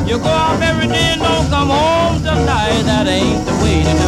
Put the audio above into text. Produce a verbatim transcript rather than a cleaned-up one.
You go out every day and don't come home till night. That ain't the way to do